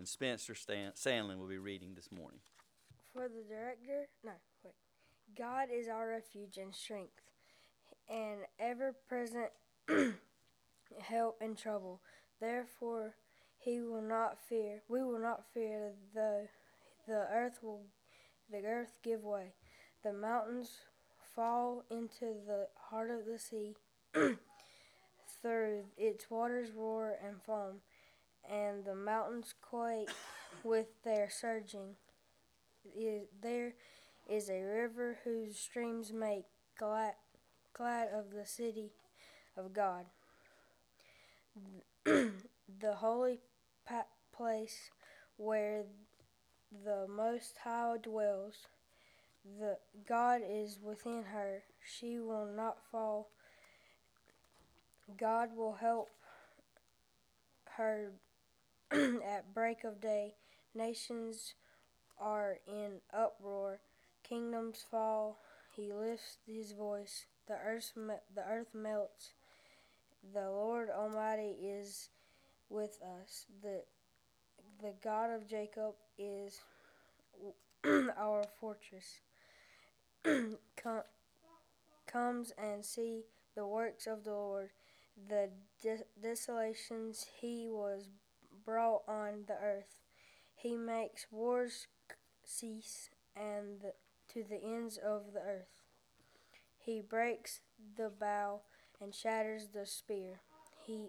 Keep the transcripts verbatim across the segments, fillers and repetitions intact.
and Spencer Stan- Sandlin will be reading this morning. For the director, no, wait. God is our refuge and strength, and ever-present help in trouble. Therefore, he will not fear. We will not fear. The the earth will, the earth give way. The mountains fall into the heart of the sea. Through its waters roar and foam, and the mountains quake with their surging. Is, there is a river whose streams make glad, glad of the city of God, the holy pa- place where the Most High dwells. The God is within her; she will not fall. God will help her at break of day. Nations are in uproar, kingdoms fall. He lifts his voice. The earth, the earth melts. The Lord Almighty is with us. The the God of Jacob is our fortress. Com- comes and see the works of the Lord, the de- desolations he was brought on the earth. He makes wars cease and the, to the ends of the earth. He breaks the bow and shatters the spear. He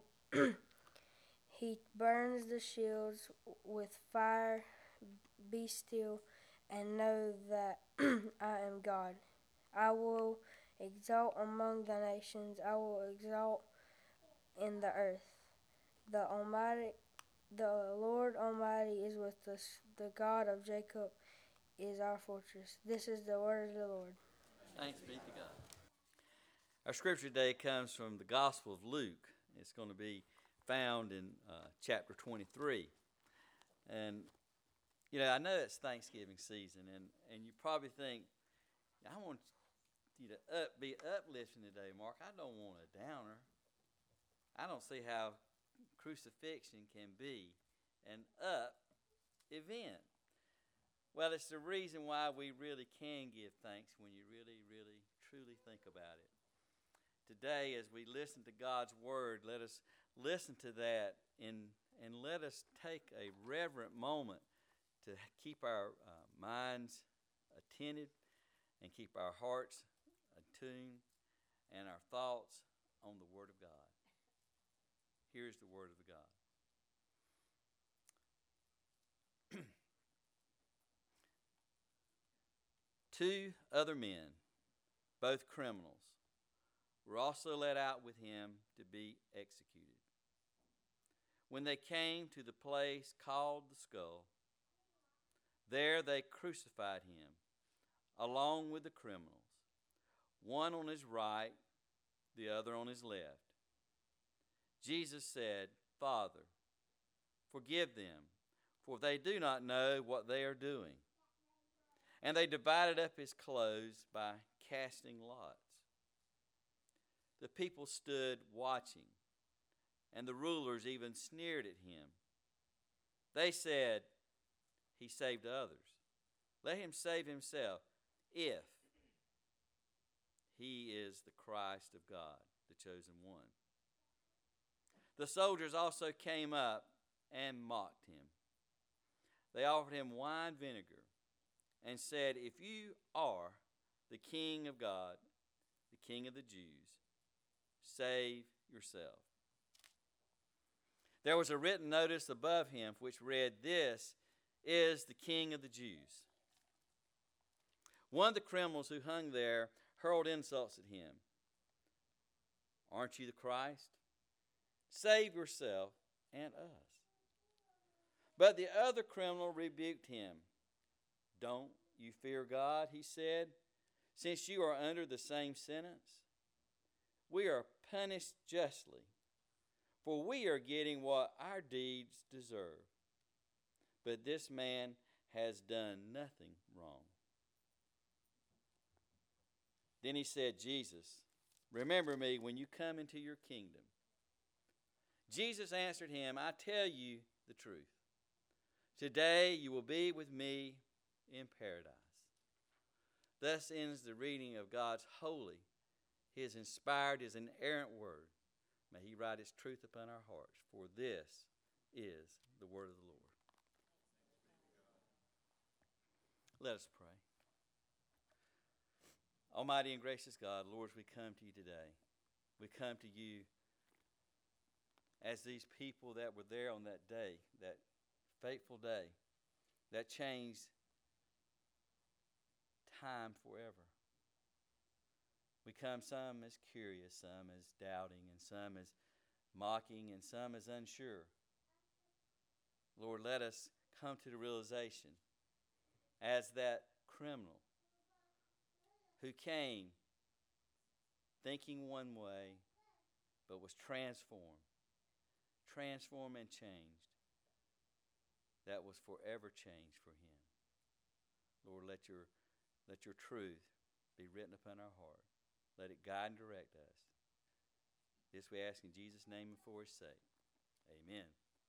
he burns the shields with fire. Be still and know that I am God. I will exalt among the nations. I will exalt in the earth. The Almighty, the Lord Almighty is with us. The God of Jacob is our fortress. This is the word of the Lord. Thanks be to God. Our scripture today comes from the Gospel of Luke. It's going to be found in uh, chapter twenty-three. And, you know, I know it's Thanksgiving season, and, and you probably think, I want you to up, be uplifting today, Mark. I don't want a downer. I don't see how crucifixion can be an up event. Well, it's the reason why we really can give thanks when you really, really, truly think about it. Today, as we listen to God's Word, let us listen to that and, and let us take a reverent moment to keep our uh, minds attentive and keep our hearts attuned and our thoughts on the Word of God. Here's the Word of God. Two other men, both criminals, were also led out with him to be executed. When they came to the place called the Skull, there they crucified him along with the criminals, one on his right, the other on his left. Jesus said, Father, forgive them, for they do not know what they are doing. And they divided up his clothes by casting lots. The people stood watching, and the rulers even sneered at him. They said, He saved others. Let him save himself, if he is the Christ of God, the chosen one. The soldiers also came up and mocked him. They offered him wine vinegar and said, If you are the King of God, the King of the Jews, save yourself. There was a written notice above him which read, This is the King of the Jews. One of the criminals who hung there hurled insults at him. Aren't you the Christ? Save yourself and us. But the other criminal rebuked him. Don't you fear God, he said, since you are under the same sentence? We are punished justly, for we are getting what our deeds deserve. But this man has done nothing wrong. Then he said, Jesus, remember me when you come into your kingdom. Jesus answered him, I tell you the truth. Today you will be with me in paradise. Thus ends the reading of God's holy, His inspired, His inerrant word. May He write His truth upon our hearts, for this is the word of the Lord. Let us pray. Almighty and gracious God, Lord, as we come to you today, we come to you as these people that were there on that day, that fateful day, that changed time forever. We come some as curious, some as doubting, and some as mocking, and some as unsure. Lord, let us come to the realization as that criminal who came thinking one way but was transformed, transformed and changed, that was forever changed for him. Lord, let your, let your truth be written upon our heart. Let it guide and direct us. This we ask in Jesus' name and for His sake. Amen.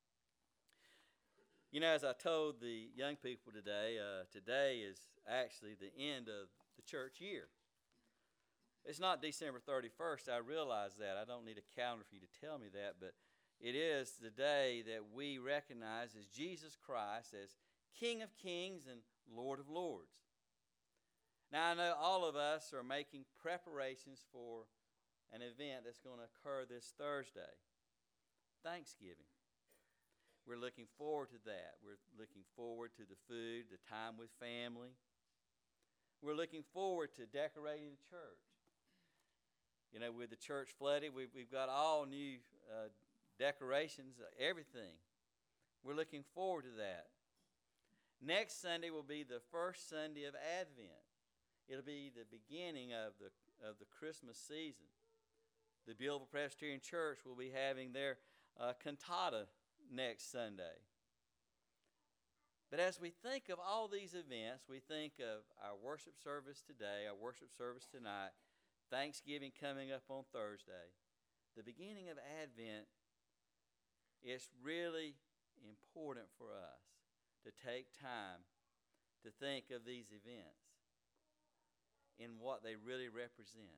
You know, as I told the young people today, uh, today is actually the end of the church year. It's not December thirty-first. I realize that. I don't need a calendar for you to tell me that, but it is the day that we recognize as Jesus Christ as King of Kings and Lord of Lords. Now, I know all of us are making preparations for an event that's going to occur this Thursday, Thanksgiving. We're looking forward to that. We're looking forward to the food, the time with family. We're looking forward to decorating the church. You know, with the church flooded, we've, we've got all new uh, decorations, uh, everything. We're looking forward to that. Next Sunday will be the first Sunday of Advent. It'll be the beginning of the of the Christmas season. The Belleville Presbyterian Church will be having their uh, cantata next Sunday. But as we think of all these events, we think of our worship service today, our worship service tonight, Thanksgiving coming up on Thursday, the beginning of Advent. It's really important for us to take time to think of these events in what they really represent.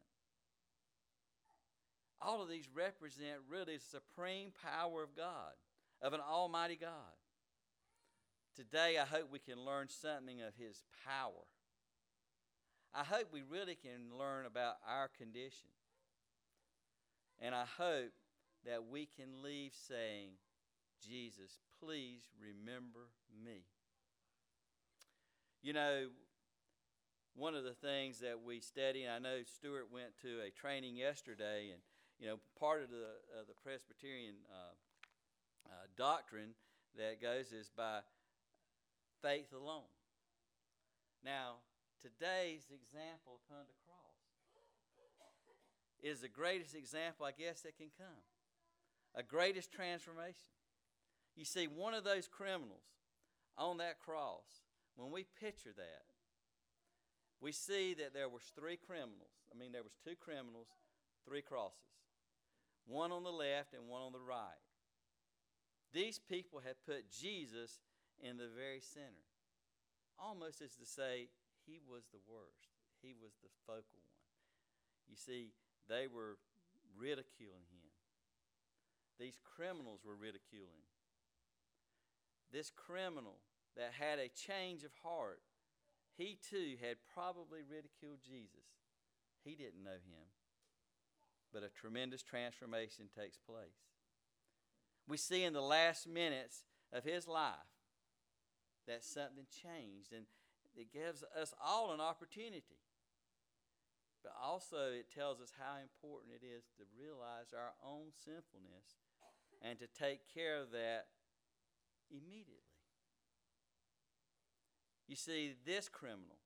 All of these represent really the supreme power of God, of an almighty God. Today, I hope we can learn something of His power. I hope we really can learn about our condition. And I hope that we can leave saying, Jesus, please remember me. You know, one of the things that we study, and I know Stuart went to a training yesterday, and you know, part of the uh, the Presbyterian uh, uh, doctrine that goes is by faith alone. Now, today's example upon the cross is the greatest example, I guess, that can come. A greatest transformation. You see, one of those criminals on that cross, when we picture that, we see that there was three criminals. I mean, there was two criminals, three crosses. One on the left and one on the right. These people had put Jesus in the very center. Almost as to say, he was the worst. He was the focal one. You see, they were ridiculing him. These criminals were ridiculing. This criminal that had a change of heart, he too had probably ridiculed Jesus. He didn't know him. But a tremendous transformation takes place. We see in the last minutes of his life that something changed, and it gives us all an opportunity. But also it tells us how important it is to realize our own sinfulness and to take care of that immediately. You see, this criminal,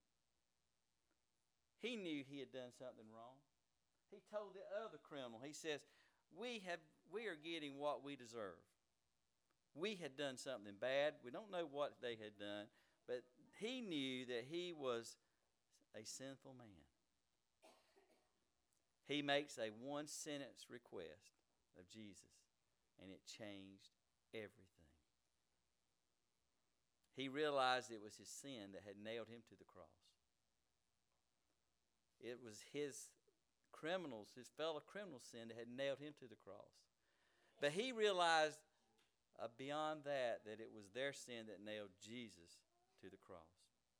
he knew he had done something wrong. He told the other criminal, he says, we have we are getting what we deserve. We had done something bad. We don't know what they had done, but he knew that he was a sinful man. He makes a one-sentence request of Jesus, and it changed everything. He realized it was his sin that had nailed him to the cross. It was his criminals, his fellow criminals' sin that had nailed him to the cross. But he realized uh, beyond that, that it was their sin that nailed Jesus to the cross.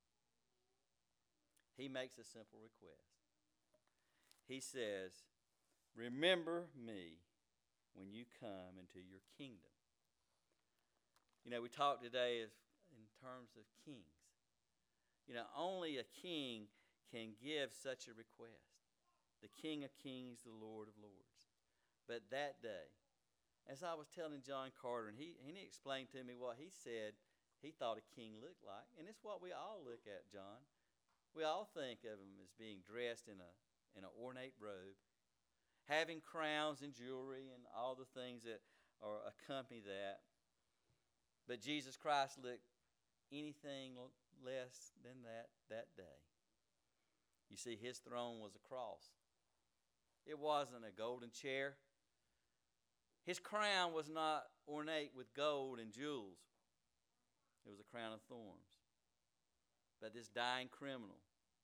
He makes a simple request. He says, remember me when you come into your kingdom. You know, we talked today as, in terms of kings. You know, only a king can give such a request. The King of Kings, the Lord of Lords. But that day, as I was telling John Carter, and he, and he explained to me what he said he thought a king looked like, and it's what we all look at, John. We all think of him as being dressed in a in an ornate robe, having crowns and jewelry and all the things that are accompany that. But Jesus Christ looked anything less than that that day. You see, his throne was a cross. It wasn't a golden chair. His crown was not ornate with gold and jewels. It was a crown of thorns. But this dying criminal,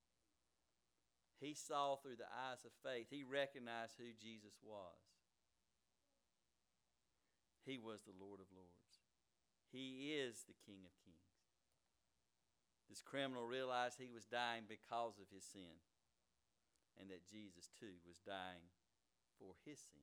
he saw through the eyes of faith. He recognized who Jesus was. He was the Lord of Lords. He is the King of Kings. This criminal realized he was dying because of his sin, and that Jesus too was dying for his sin.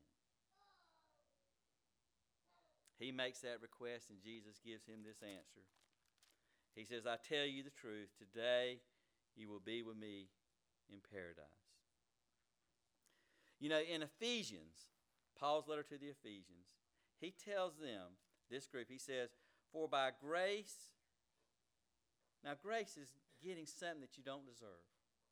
He makes that request, and Jesus gives him this answer. He says, I tell you the truth, today you will be with me in paradise. You know, in Ephesians, Paul's letter to the Ephesians, he tells them, this group, he says, for by grace, now grace is getting something that you don't deserve.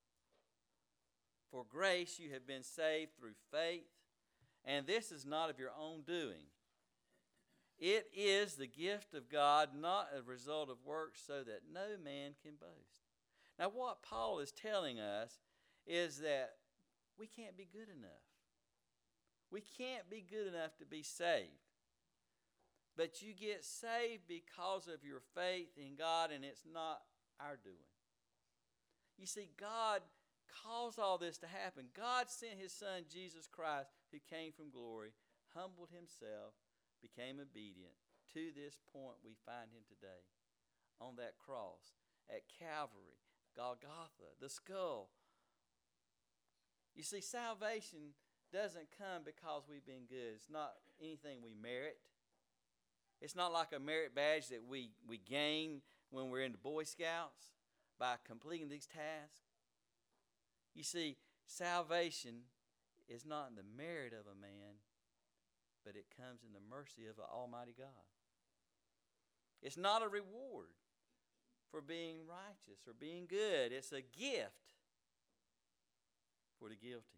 For grace you have been saved through faith, and this is not of your own doing. It is the gift of God, not a result of works, so that no man can boast. Now what Paul is telling us is that we can't be good enough. We can't be good enough to be saved. But you get saved because of your faith in God, and it's not our doing. You see, God caused all this to happen. God sent his son, Jesus Christ, who came from glory, humbled himself, became obedient. To this point, we find him today on that cross at Calvary, Golgotha, the skull. You see, salvation doesn't come because we've been good. It's not anything we merit. It's not like a merit badge that we, we gain when we're in the Boy Scouts by completing these tasks. You see, salvation is not in the merit of a man, but it comes in the mercy of an almighty God. It's not a reward for being righteous or being good. It's a gift for the guilty.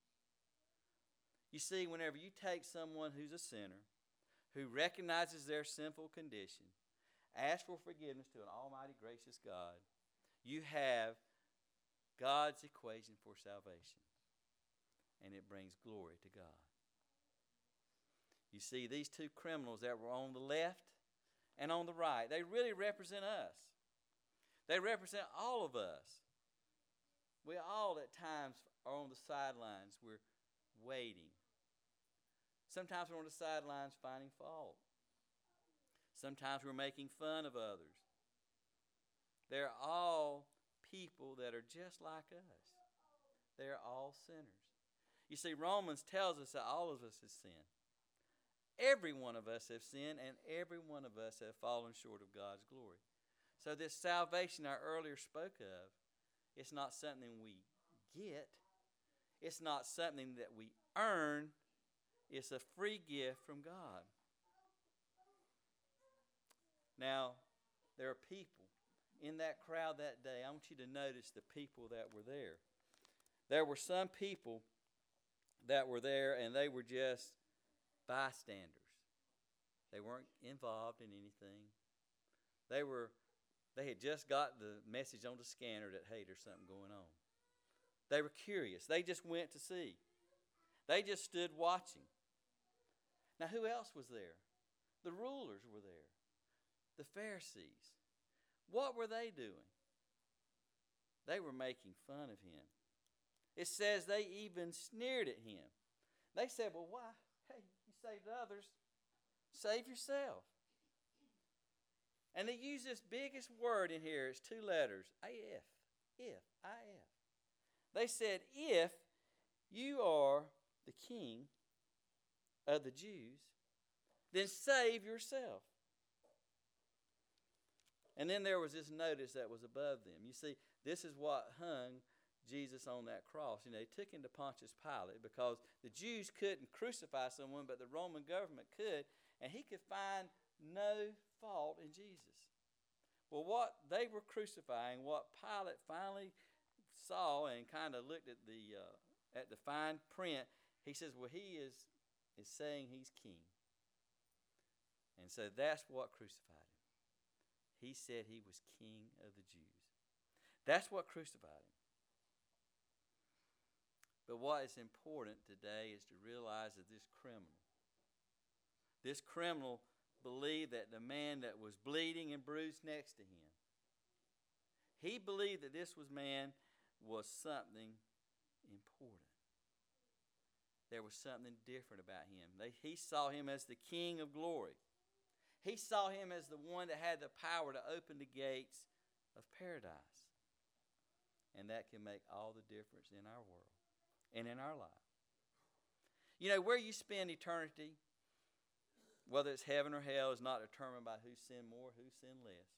You see, whenever you take someone who's a sinner, who recognizes their sinful condition, ask for forgiveness to an almighty gracious God, you have God's equation for salvation, and it brings glory to God. You see, these two criminals that were on the left and on the right, they really represent us. They represent all of us. We all at times are on the sidelines. We're waiting. Sometimes we're on the sidelines finding fault. Sometimes we're making fun of others. They're all people that are just like us. They're all sinners. You see, Romans tells us that all of us have sinned. Every one of us have sinned, and every one of us have fallen short of God's glory. So this salvation I earlier spoke of, it's not something we get. It's not something that we earn. It's a free gift from God. Now, there are people in that crowd that day. I want you to notice the people that were there. There were some people that were there, and they were just bystanders. They weren't involved in anything. They were, they had just got the message on the scanner that, hey, there's something going on. They were curious. They just went to see. They just stood watching. Now, who else was there? The rulers were there. The Pharisees. What were they doing? They were making fun of him. It says they even sneered at him. They said, well, why? Hey, you saved others. Save yourself. And they use this biggest word in here. It's two letters. If. If. I F. They said, if you are the king of the Jews, then save yourself. And then there was this notice that was above them. You see, this is what hung Jesus on that cross. You know, they took him to Pontius Pilate because the Jews couldn't crucify someone, but the Roman government could, and he could find no fault in Jesus. Well, what they were crucifying, what Pilate finally saw and kind of looked at the uh, at the fine print, he says, well, he is is saying he's king. And so that's what crucified him. He said he was king of the Jews. That's what crucified him. But what is important today is to realize that this criminal, this criminal believed that the man that was bleeding and bruised next to him, he believed that this was man was something important. There was something different about him. They, he saw him as the King of glory. He saw him as the one that had the power to open the gates of paradise. And that can make all the difference in our world and in our life. You know, where you spend eternity, whether it's heaven or hell, is not determined by who sinned more, who sinned less.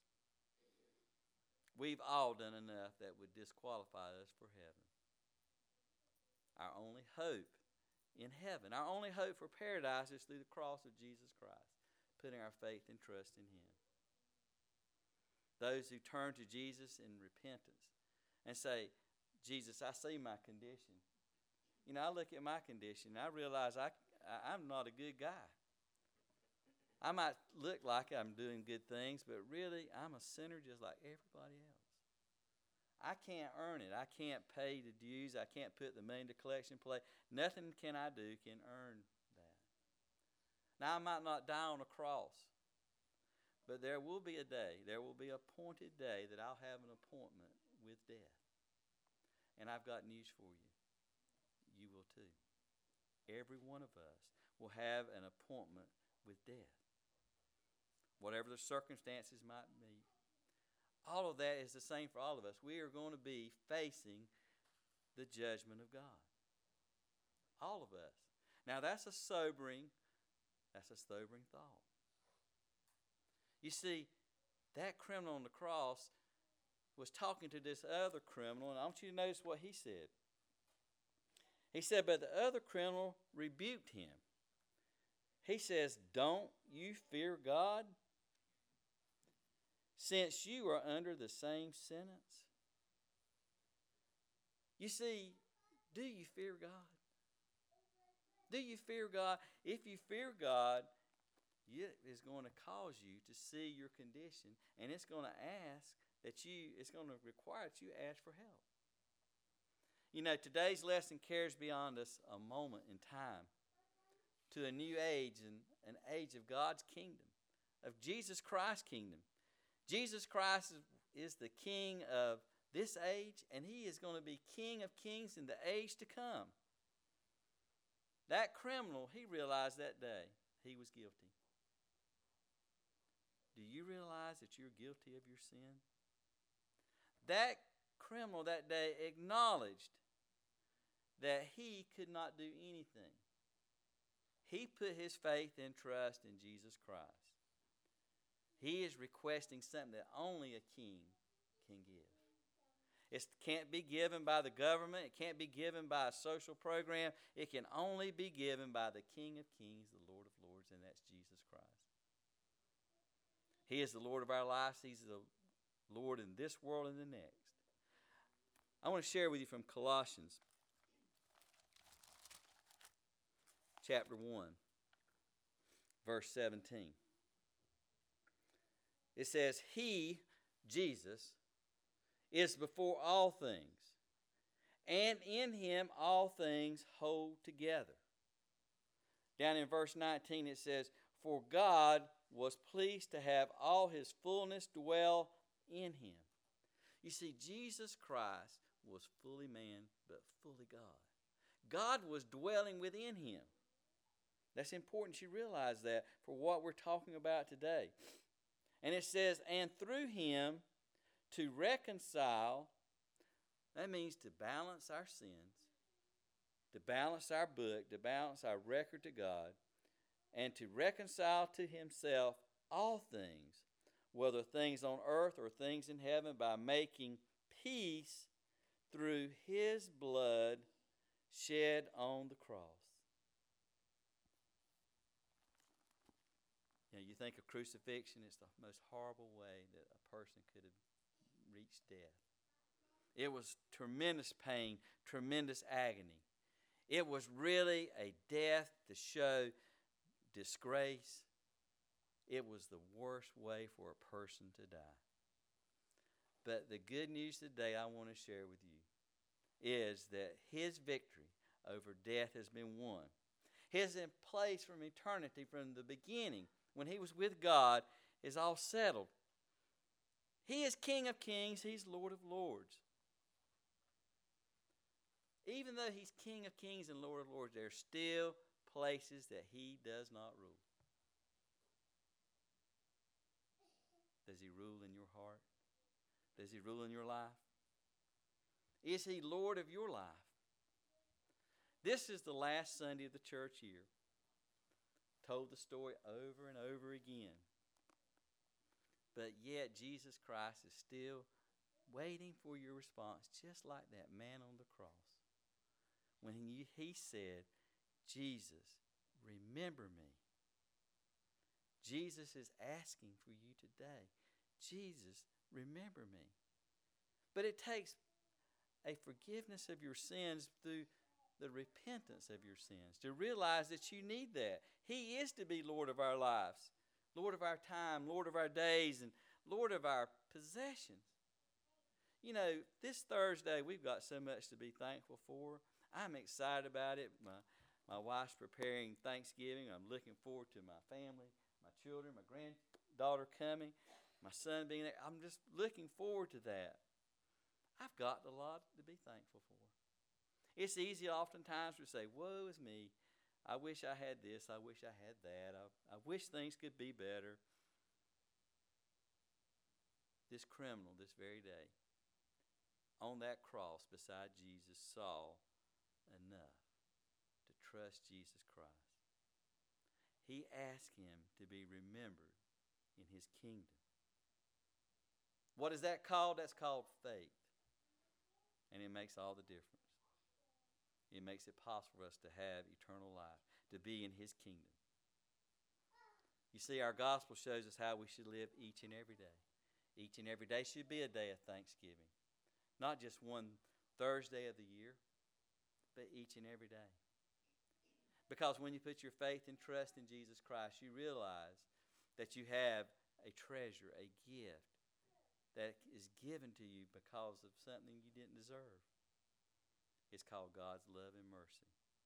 We've all done enough that would disqualify us for heaven. Our only hope in heaven, our only hope for paradise is through the cross of Jesus Christ, putting our faith and trust in him. Those who turn to Jesus in repentance and say, Jesus, I see my condition. You know, I look at my condition and I realize I, I, I'm not a good guy. I might look like I'm doing good things, but really I'm a sinner just like everybody else. I can't earn it. I can't pay the dues. I can't put the money to collection plate. Nothing can I do can earn that. Now, I might not die on a cross, but there will be a day, there will be an appointed day that I'll have an appointment with death. And I've got news for you. You will too. Every one of us will have an appointment with death. Whatever the circumstances might be. All of that is the same for all of us. We are going to be facing the judgment of God. All of us. Now that's a sobering, that's a sobering thought. You see, that criminal on the cross was talking to this other criminal, and I want you to notice what he said. He said, but the other criminal rebuked him. He says, don't you fear God, since you are under the same sentence? You see, do you fear God? Do you fear God? If you fear God, it is going to cause you to see your condition, and it's going to ask that you, it's going to require that you ask for help. You know, today's lesson carries beyond us a moment in time to a new age, and an age of God's kingdom, of Jesus Christ's kingdom. Jesus Christ is, is the king of this age, and he is going to be King of kings in the age to come. That criminal, he realized that day he was guilty. Do you realize that you're guilty of your sin? That criminal that day acknowledged that he could not do anything. He put his faith and trust in Jesus Christ. He is requesting something that only a king can give. It can't be given by the government. It can't be given by a social program. It can only be given by the King of Kings, the Lord of Lords, and that's Jesus Christ. He is the Lord of our lives. He's the Lord in this world and the next. I want to share with you from Colossians chapter one, verse seventeen. It says, he, Jesus, is before all things, and in him all things hold together. Down in verse nineteen it says, for God was pleased to have all his fullness dwell in him. You see, Jesus Christ was fully man, but fully God. God was dwelling within him. That's important you realize that for what we're talking about today. And it says, and through him to reconcile, that means to balance our sins, to balance our book, to balance our record to God, and to reconcile to himself all things, whether things on earth or things in heaven, by making peace through his blood shed on the cross. You know, you think of crucifixion, it's the most horrible way that a person could have reached death. It was tremendous pain, tremendous agony. It was really a death to show disgrace. It was the worst way for a person to die. But the good news today I want to share with you is that his victory over death has been won. His in place from eternity, from the beginning, when he was with God, is all settled. He is King of kings. He's Lord of lords. Even though he's King of kings and Lord of lords, there are still places that he does not rule. Does he rule in your heart? Does he rule in your life? Is he Lord of your life? This is the last Sunday of the church year. Told the story over and over again. But yet Jesus Christ is still waiting for your response, just like that man on the cross. When he, he said, Jesus, remember me. Jesus is asking for you today. Jesus, remember me. But it takes a forgiveness of your sins through the repentance of your sins, to realize that you need that. He is to be Lord of our lives, Lord of our time, Lord of our days, and Lord of our possessions. You know, this Thursday, we've got so much to be thankful for. I'm excited about it. My, my wife's preparing Thanksgiving. I'm looking forward to my family, my children, my granddaughter coming, my son being there. I'm just looking forward to that. I've got a lot to be thankful for. It's easy oftentimes to say, woe is me. I wish I had this. I wish I had that. I, I wish things could be better. This criminal, this very day, on that cross beside Jesus, saw enough to trust Jesus Christ. He asked him to be remembered in his kingdom. What is that called? That's called faith. And it makes all the difference. It makes it possible for us to have eternal life, to be in his kingdom. You see, our gospel shows us how we should live each and every day. Each and every day should be a day of thanksgiving. Not just one Thursday of the year, but each and every day. Because when you put your faith and trust in Jesus Christ, you realize that you have a treasure, a gift that is given to you because of something you didn't deserve. It's called God's love and mercy.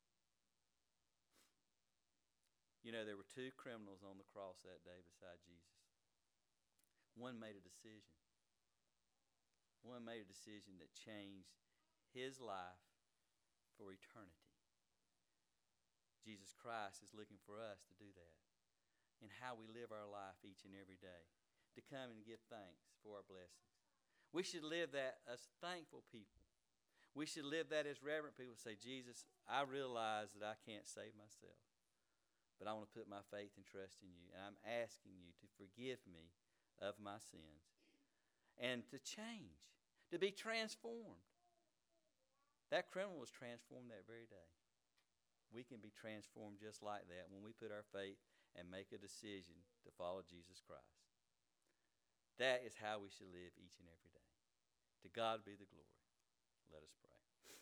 You know, there were two criminals on the cross that day beside Jesus. One made a decision. One made a decision that changed his life for eternity. Jesus Christ is looking for us to do that in how we live our life each and every day, to come and give thanks for our blessings. We should live that as thankful people. We should live that as reverent people. Say, Jesus, I realize that I can't save myself, but I want to put my faith and trust in you, and I'm asking you to forgive me of my sins and to change, to be transformed. That criminal was transformed that very day. We can be transformed just like that when we put our faith and make a decision to follow Jesus Christ. That is how we should live each and every day. To God be the glory. Let us pray.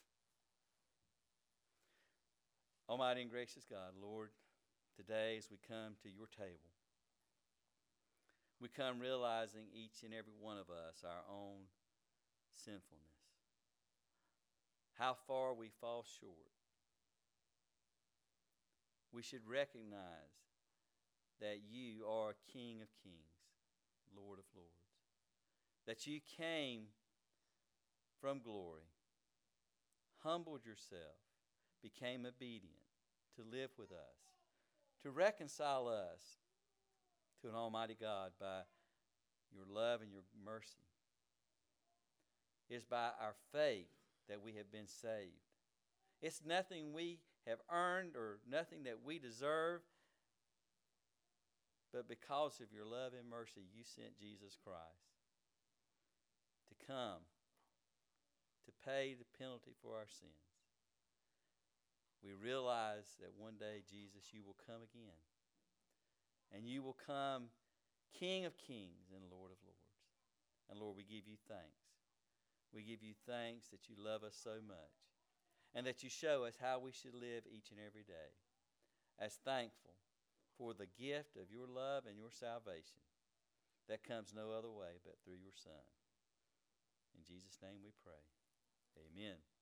Almighty and gracious God, Lord, today as we come to your table, we come realizing each and every one of us our own sinfulness, how far we fall short. We should recognize that you are King of kings, Lord of lords. that you came from glory, humbled yourself, became obedient to live with us, to reconcile us to an almighty God by your love and your mercy. It is by our faith that we have been saved. It's nothing we have earned or nothing that we deserve, but because of your love and mercy, you sent Jesus Christ to come to pay the penalty for our sins. We realize that one day, Jesus, you will come again. And you will come King of kings and Lord of lords. And Lord, we give you thanks. We give you thanks that you love us so much. And that you show us how we should live each and every day. As thankful for the gift of your love and your salvation that comes no other way but through your Son. In Jesus' name we pray. Amen.